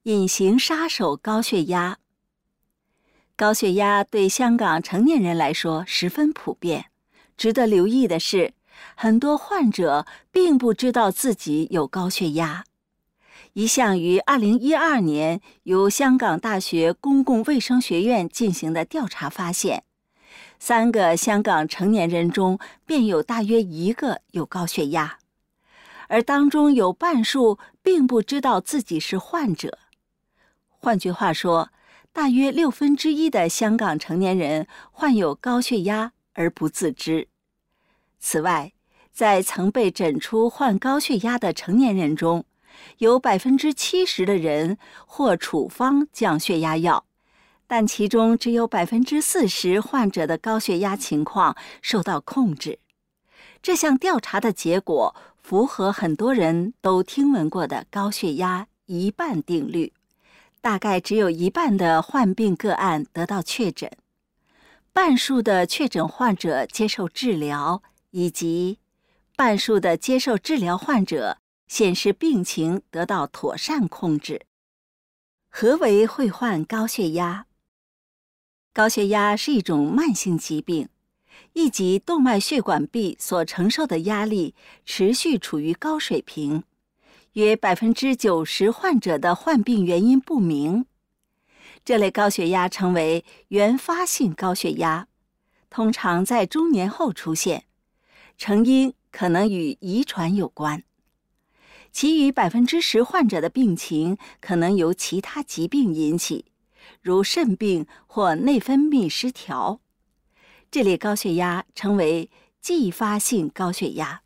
隐形杀手高血压。高血压对香港成年人来说十分普遍。值得留意的是，很多患者并不知道自己有高血压。一项于2012年由香港大学公共卫生学院进行的调查发现，3个香港成年人中便有大约1个有高血压，而当中有半数并不知道自己是患者。换句话说，大约1/6的香港成年人患有高血压而不自知。此外，在曾被诊出患高血压的成年人中，有70%的人获处方降血压药，但其中只有40%患者的高血压情况受到控制。这项调查的结果符合很多人都听闻过的高血压一半定律，大概只有1半的患病个案得到确诊，半数的确诊患者接受治疗，以及半数的接受治疗患者显示病情得到妥善控制。何为会患高血压？高血压是一种慢性疾病，一级动脉血管壁所承受的压力持续处于高水平，约90%患者的患病原因不明。这类高血压称为原发性高血压，通常在中年后出现，成因可能与遗传有关。其余10%患者的病情可能由其他疾病引起，如肾病或内分泌失调。这类高血压称为继发性高血压。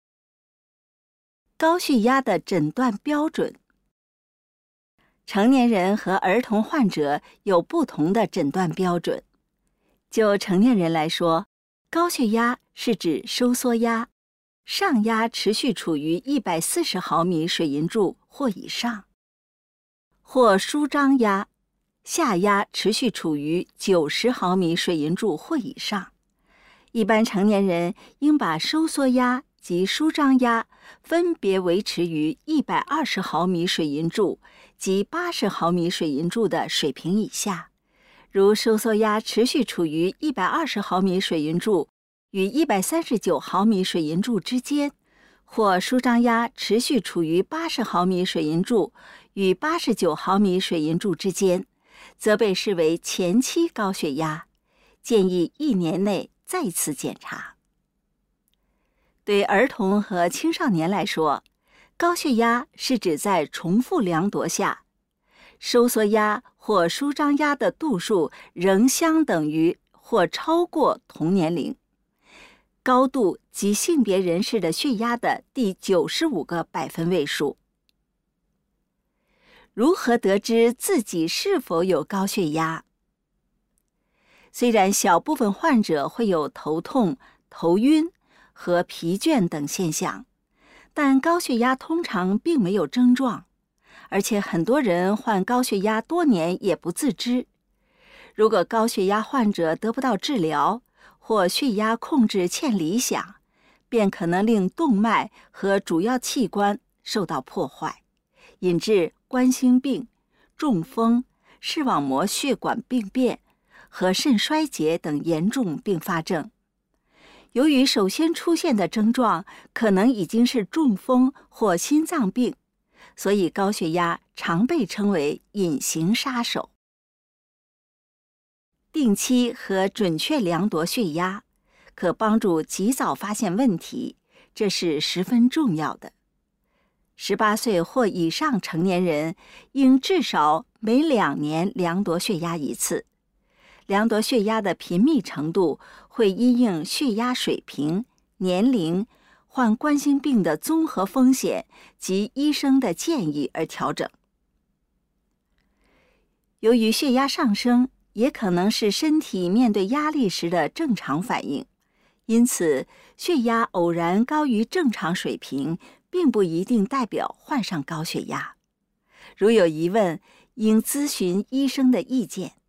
高血压的诊断标准。成年人和儿童患者有不同的诊断标准。就成年人来说，高血压是指收缩压，上压持续处于140毫米水银柱或以上，或舒张压，下压持续处于90毫米水银柱或以上。一般成年人应把收缩压及舒张压分别维持于120毫米水银柱及80毫米水银柱的水平以下。如收缩压持续处于120毫米水银柱与139毫米水银柱之间，或舒张压持续处于80毫米水银柱与89毫米水银柱之间，则被视为前期高血压，建议1年内再次检查。对儿童和青少年来说，高血压是指在重复量度下，收缩压或舒张压的度数仍相等于或超过同年龄、高度及性别人士的血压的第95个百分位数。如何得知自己是否有高血压？虽然小部分患者会有头痛、头晕和疲倦等现象，但高血压通常并没有症状，而且很多人患高血压多年也不自知。如果高血压患者得不到治疗，或血压控制欠理想，便可能令动脉和主要器官受到破坏，引致冠心病、中风、视网膜血管病变和肾衰竭等严重并发症。由于首先出现的症状可能已经是中风或心脏病，所以高血压常被称为隐形杀手。定期和准确量度血压，可帮助及早发现问题，这是十分重要的。18岁或以上成年人应至少每2年量度血压1次。量度血压的频密程度会因应血压水平、年龄、患冠心病的综合风险及医生的建议而调整。由于血压上升也可能是身体面对压力时的正常反应，因此血压偶然高于正常水平，并不一定代表患上高血压。如有疑问，应咨询医生的意见。